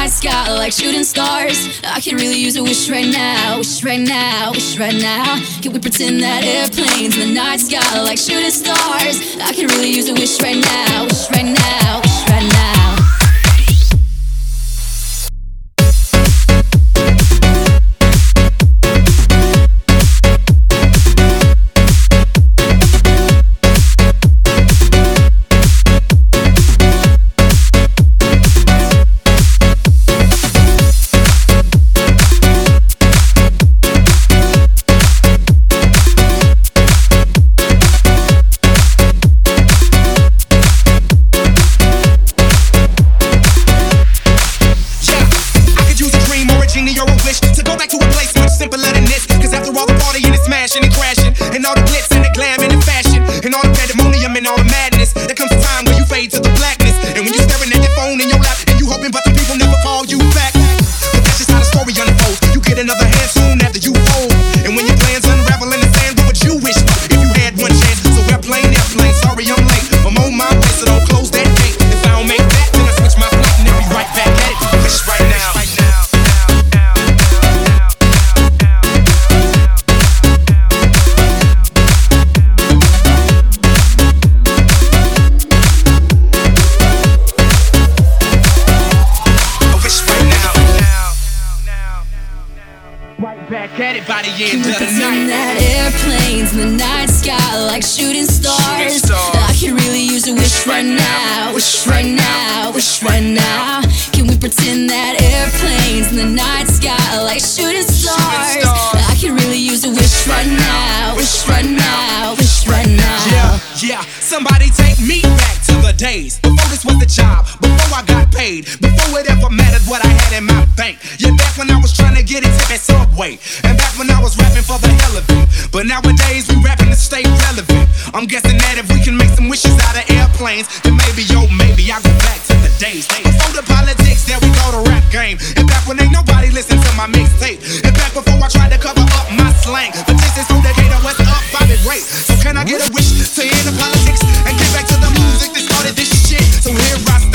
night sky like shooting stars. I could really use a wish right now, wish right now, wish right now. Can we pretend that airplanes in the night sky like shooting stars? I could really use a wish right now, wish right now, wish right now. Can we pretend that airplanes in the night sky like shooting stars? I can really use a wish right now, wish right now, wish right now. Can we pretend that airplanes in the night sky like shooting stars? I can really use a wish right now, wish right now, wish right now. Yeah, somebody take me back to the days before this was a job, before I got paid, before it ever mattered what I had in my bank. Yeah, back when I was trying to get into that Subway, and back when I was rapping for the hell of it. But nowadays we rapping to stay relevant. I'm guessing that if we can make some wishes out of airplanes, then maybe, maybe I go back to the days before the politics, there we go, the rap game. And back when ain't nobody listen to my mixtape, and back before I tried to cover up my slang. But this is who they cater, what's up, Bobby Ray. So can I get a wish to end the politics and get back to the music that started this shit? So here I stand.